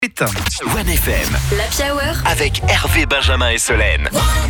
One FM, l'Happy Hour avec Hervé, Benjamin et Solène.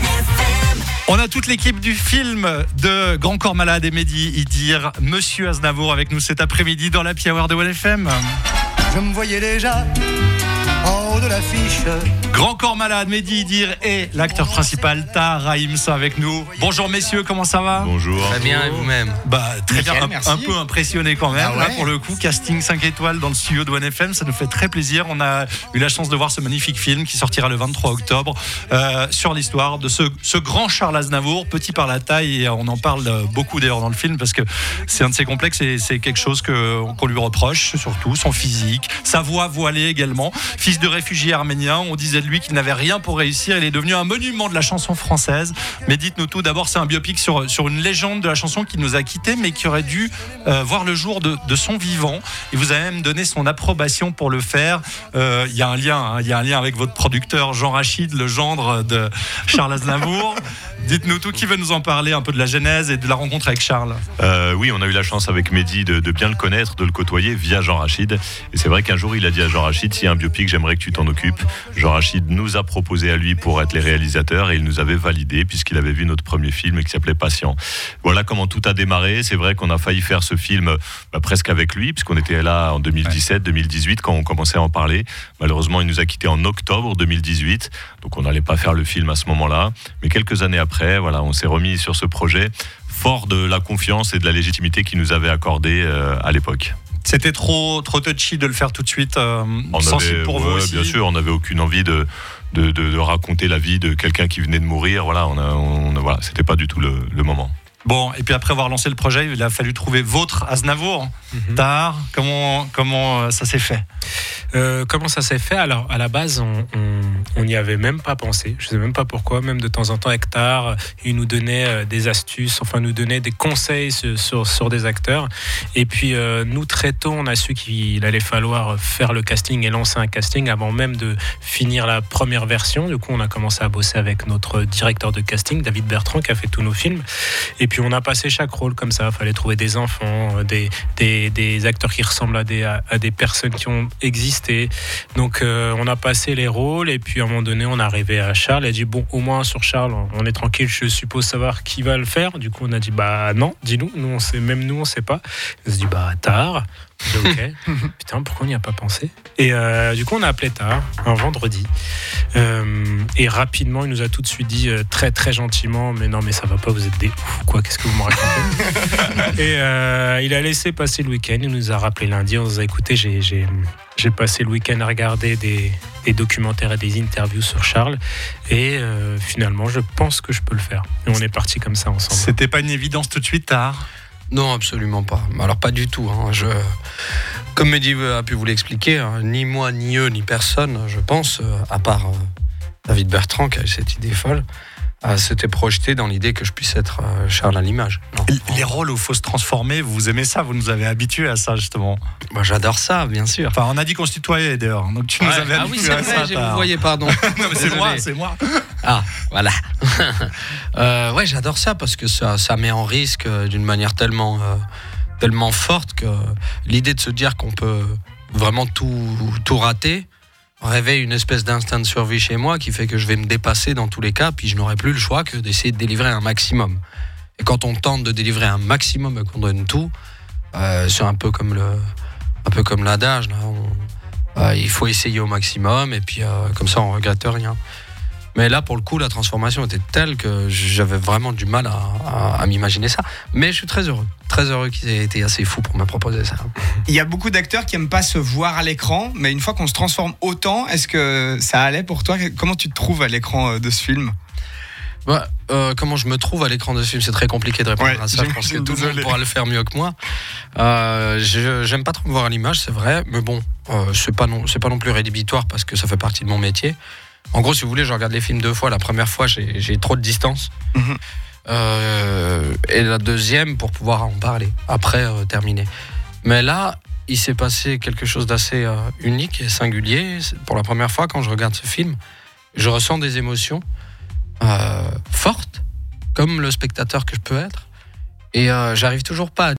On a toute l'équipe du film de Grand Corps Malade et Mehdi Idir, Monsieur Aznavour avec nous cet après-midi dans l'Happy Hour de One FM. Je me voyais déjà en haut de l'affiche. Grand Corps Malade, Mehdi Idir et l'acteur principal Tahar Rahim sont avec nous. Bonjour messieurs, comment ça va ? Bonjour. Très bien, et vous-même ? Très bien, merci. un peu impressionné quand même. Ah ouais. Là, pour le coup, casting 5 étoiles dans le studio de One FM, ça nous fait très plaisir. On a eu la chance de voir ce magnifique film qui sortira le 23 octobre sur l'histoire de ce grand Charles Aznavour, petit par la taille, et on en parle beaucoup d'ailleurs dans le film parce que c'est un de ses complexes et c'est quelque chose qu'on lui reproche, surtout son physique, sa voix voilée également. Fils de réfugiés arméniens, on disait de lui qu'il n'avait rien pour réussir. Il est devenu un monument de la chanson française. Mais dites-nous tout, d'abord c'est un biopic sur une légende de la chanson qui nous a quittés mais qui aurait dû voir le jour de son vivant. Et vous avez même donné son approbation pour le faire. Il y a un lien avec votre producteur Jean Rachid, le gendre de Charles Aznavour. Dites-nous tout, qui veut nous en parler un peu de la genèse et de la rencontre avec Charles ? Oui, on a eu la chance avec Mehdi de bien le connaître, de le côtoyer via Jean Rachid. Et c'est vrai qu'un jour, il a dit à Jean Rachid, s'il y a un biopic, j'aimerais que tu t'en occupes. Jean Rachid nous a proposé à lui pour être les réalisateurs et il nous avait validé puisqu'il avait vu notre premier film qui s'appelait Patient. Voilà comment tout a démarré. C'est vrai qu'on a failli faire ce film presque avec lui puisqu'on était là en 2017, 2018 quand on commençait à en parler. Malheureusement, il nous a quittés en octobre 2018. Donc on n'allait pas faire le film à ce moment-là. Mais quelques années après, voilà, on s'est remis sur ce projet fort de la confiance et de la légitimité qu'il nous avait accordée à l'époque. C'était trop touchy de le faire tout de suite, sensible pour vous aussi. Bien sûr, on n'avait aucune envie de raconter la vie de quelqu'un qui venait de mourir. Voilà, voilà, c'était pas du tout le moment. Bon, et puis après avoir lancé le projet, il a fallu trouver votre Aznavour. Tahar, comment ça s'est fait ? Comment ça s'est fait ? Alors, à la base, on n'y avait même pas pensé. Je ne sais même pas pourquoi. Même de temps en temps, avec Tahar, il nous donnait des astuces, nous donnait des conseils sur des acteurs. Et puis, nous, très tôt, on a su qu'il allait falloir faire le casting et lancer un casting avant même de finir la première version. Du coup, on a commencé à bosser avec notre directeur de casting, David Bertrand, qui a fait tous nos films. Et puis, on a passé chaque rôle comme ça. Il fallait trouver des enfants, des acteurs qui ressemblent à des personnes qui ont existé. Donc on a passé les rôles et puis à un moment donné on est arrivé à Charles. Il a dit bon, au moins sur Charles on est tranquille, je suppose savoir qui va le faire. Du coup on a dit non, dis-nous, nous on sait pas. On s'est dit Tahar. Ok. Putain, pourquoi on n'y a pas pensé ? Et du coup on a appelé Tahar un vendredi et rapidement il nous a tout de suite dit très très gentiment mais non mais ça va pas, vous êtes des ouf quoi, qu'est-ce que vous me racontez ? Et il a laissé passer le week-end, il nous a rappelé lundi, on nous a écouté, j'ai passé le week-end à regarder des documentaires et des interviews sur Charles et finalement je pense que je peux le faire. Et on est parti comme ça ensemble. C'était pas une évidence tout de suite, Tahar ? Non, absolument pas. Alors pas du tout. Comme Mehdi a pu vous l'expliquer, ni moi, ni eux, ni personne, je pense, à part David Bertrand qui a eu cette idée folle, s'était projeté dans l'idée que je puisse être Charles à l'image. Non. Les rôles où il faut se transformer, vous aimez ça, vous nous avez habitués à ça justement. J'adore ça, bien sûr. Enfin, on a dit qu'on se tutoyait d'ailleurs, donc tu nous avais habitués à ça. Ah oui, c'est vrai, vous voyez, pardon. Non, mais c'est moi. Ah, voilà. Ouais, j'adore ça parce que ça met en risque d'une manière tellement forte que l'idée de se dire qu'on peut vraiment tout rater réveille une espèce d'instinct de survie chez moi qui fait que je vais me dépasser dans tous les cas, puis je n'aurai plus le choix que d'essayer de délivrer un maximum. Et quand on tente de délivrer un maximum et qu'on donne tout, c'est un peu comme l'adage, là. Il faut essayer au maximum et puis comme ça on regrette rien. Mais là, pour le coup, la transformation était telle que j'avais vraiment du mal à m'imaginer ça. Mais je suis très heureux qu'ils aient été assez fous pour me proposer ça. Il y a beaucoup d'acteurs qui n'aiment pas se voir à l'écran, mais une fois qu'on se transforme autant, est-ce que ça allait pour toi ? Comment tu te trouves à l'écran de ce film ? Comment je me trouve à l'écran de ce film, c'est très compliqué de répondre à ça. Je pense que tout le monde pourra le faire mieux que moi. J'aime pas trop me voir à l'image, c'est vrai, mais bon, c'est pas non plus rédhibitoire parce que ça fait partie de mon métier. En gros, si vous voulez, je regarde les films 2 fois. La première fois, j'ai trop de distance. Et la deuxième, pour pouvoir en parler. Après, terminer. Mais là, il s'est passé quelque chose d'assez unique et singulier. Pour la première fois, quand je regarde ce film, je ressens des émotions fortes, comme le spectateur que je peux être. Et j'arrive toujours pas à